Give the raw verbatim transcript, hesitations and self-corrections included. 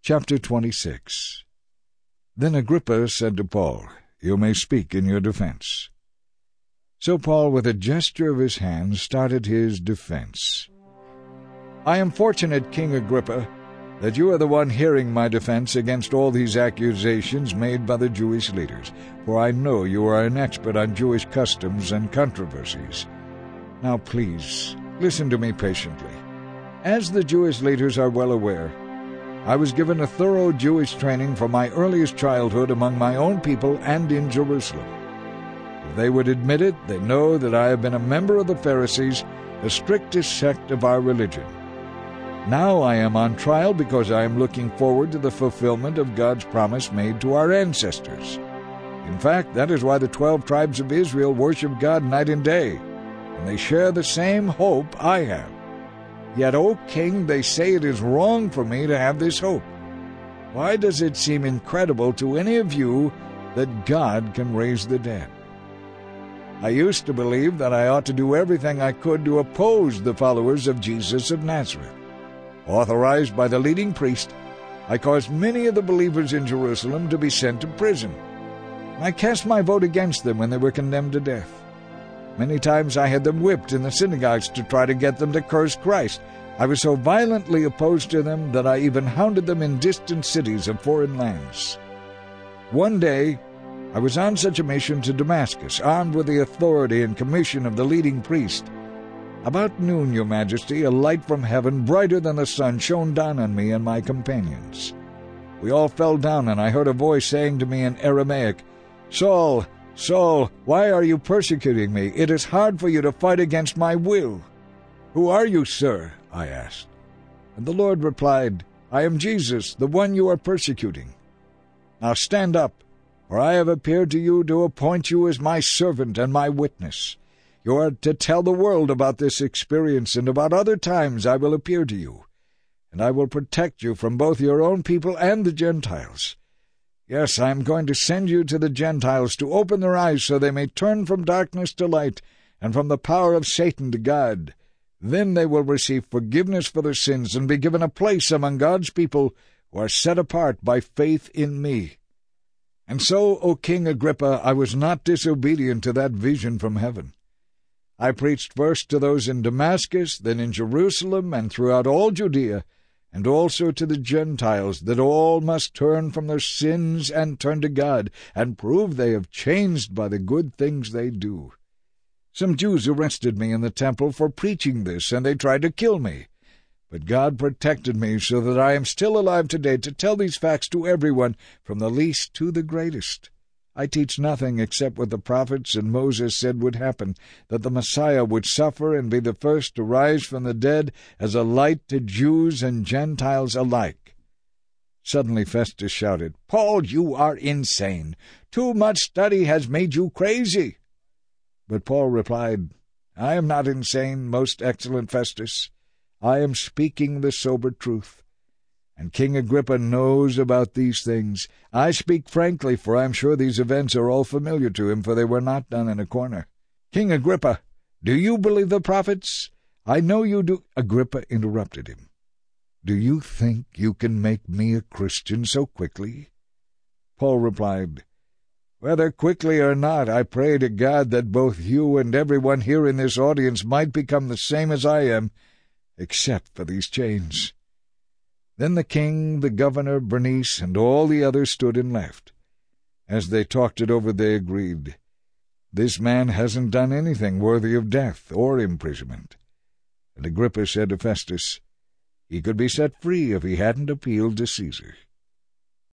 Chapter twenty-six. Then Agrippa said to Paul, "You may speak in your defense." So Paul, with a gesture of his hand, started his defense. "I am fortunate, King Agrippa, that you are the one hearing my defense against all these accusations made by the Jewish leaders, for I know you are an expert on Jewish customs and controversies. Now please, listen to me patiently. As the Jewish leaders are well aware, I was given a thorough Jewish training from my earliest childhood among my own people and in Jerusalem. If they would admit it, they know that I have been a member of the Pharisees, the strictest sect of our religion. Now I am on trial because I am looking forward to the fulfillment of God's promise made to our ancestors. In fact, that is why the twelve tribes of Israel worship God night and day, and they share the same hope I have. Yet, O King, they say it is wrong for me to have this hope. Why does it seem incredible to any of you that God can raise the dead? I used to believe that I ought to do everything I could to oppose the followers of Jesus of Nazareth. Authorized by the leading priest, I caused many of the believers in Jerusalem to be sent to prison. I cast my vote against them when they were condemned to death. Many times I had them whipped in the synagogues to try to get them to curse Christ. I was so violently opposed to them that I even hounded them in distant cities of foreign lands. One day, I was on such a mission to Damascus, armed with the authority and commission of the leading priest. About noon, Your Majesty, a light from heaven, brighter than the sun, shone down on me and my companions. We all fell down, and I heard a voice saying to me in Aramaic, "Saul, Saul, why are you persecuting me? It is hard for you to fight against my will." "Who are you, sir?" I asked. And the Lord replied, "I am Jesus, the one you are persecuting. Now stand up, for I have appeared to you to appoint you as my servant and my witness. You are to tell the world about this experience and about other times I will appear to you, and I will protect you from both your own people and the Gentiles. Yes, I am going to send you to the Gentiles to open their eyes so they may turn from darkness to light and from the power of Satan to God. Then they will receive forgiveness for their sins and be given a place among God's people who are set apart by faith in me." And so, O King Agrippa, I was not disobedient to that vision from heaven. I preached first to those in Damascus, then in Jerusalem, and throughout all Judea, and also to the Gentiles, that all must turn from their sins and turn to God, and prove they have changed by the good things they do. Some Jews arrested me in the temple for preaching this, and they tried to kill me. But God protected me so that I am still alive today to tell these facts to everyone, from the least to the greatest. I teach nothing except what the prophets and Moses said would happen, that the Messiah would suffer and be the first to rise from the dead as a light to Jews and Gentiles alike. Suddenly Festus shouted, "Paul, you are insane. Too much study has made you crazy." But Paul replied, "I am not insane, most excellent Festus. I am speaking the sober truth. And King Agrippa knows about these things. I speak frankly, for I am sure these events are all familiar to him, for they were not done in a corner. King Agrippa, do you believe the prophets? I know you do." Agrippa interrupted him. "Do you think you can make me a Christian so quickly?" Paul replied, "Whether quickly or not, I pray to God that both you and everyone here in this audience might become the same as I am, except for these chains." Then the king, the governor, Bernice, and all the others stood and left. As they talked it over, they agreed, "This man hasn't done anything worthy of death or imprisonment." And Agrippa said to Festus, "He could be set free if he hadn't appealed to Caesar."